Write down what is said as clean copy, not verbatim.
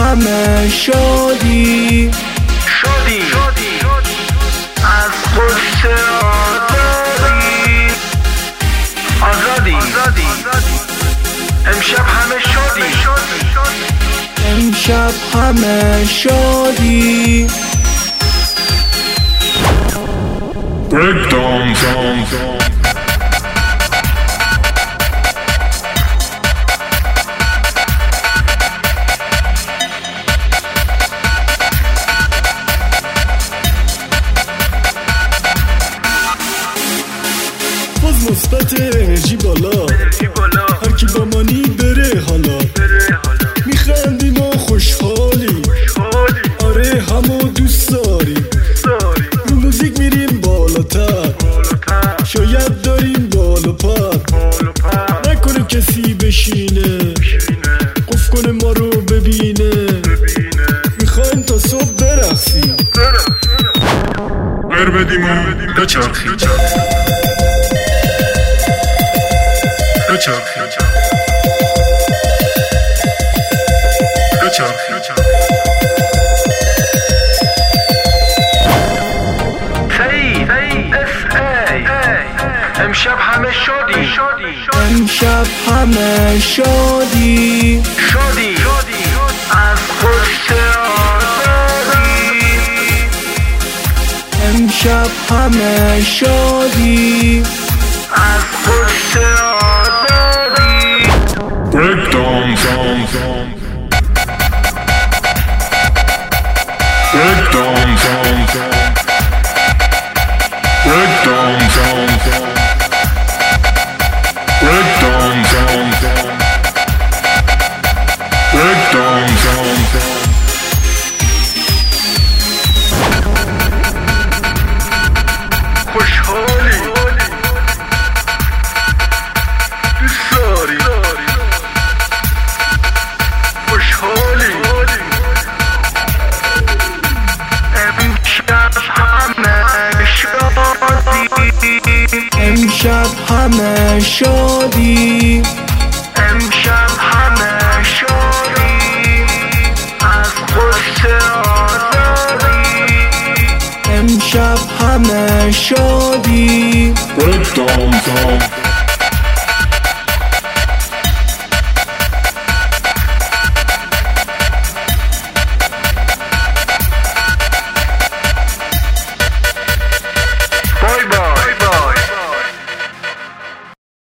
همه شادی از غصه آزادی امشب همه شادی امشب همه شادی Breakdown sound. باز مثبت انرژی بالا هر کی با مانی بره حالا میخندیم و خوشحالی آره همو دوست داریم رو موزیک میریم بالاتر شاید داریم بالا پر نکنه کسی بشینه قف کنه ما رو ببینه میخوایم تا صبح برقصیم غیر بدیم و بچرخیم امشب همه شادی امشب همه شادی از غصه آزادی امشب همه شادی از غصه آزادی Breakdown sound. Breakdown sound. Breakdown sound. Breakdown sound. Breakdown sound. خوشحالی دوست داری خوشحالی امشب همه شادی امشب همه شادی از غصه آزادی امشب همه شادی Breakdown sound.